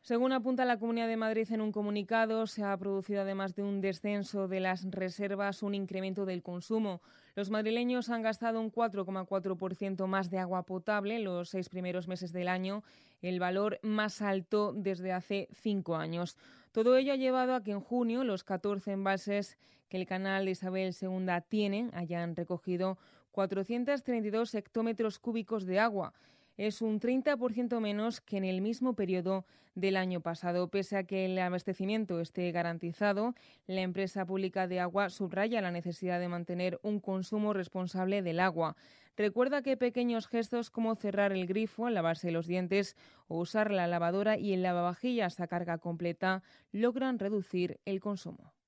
Según apunta la Comunidad de Madrid en un comunicado, se ha producido, además de un descenso de las reservas, un incremento del consumo. Los madrileños han gastado un 4,4% más de agua potable en los 6 primeros meses del año, el valor más alto desde hace 5 años. Todo ello ha llevado a que en junio los 14 embalses que el canal de Isabel II tiene hayan recogido 432 hectómetros cúbicos de agua. Es un 30% menos que en el mismo periodo del año pasado. Pese a que el abastecimiento esté garantizado, la empresa pública de agua subraya la necesidad de mantener un consumo responsable del agua. Recuerda que pequeños gestos como cerrar el grifo al lavarse los dientes o usar la lavadora y el lavavajillas a carga completa logran reducir el consumo.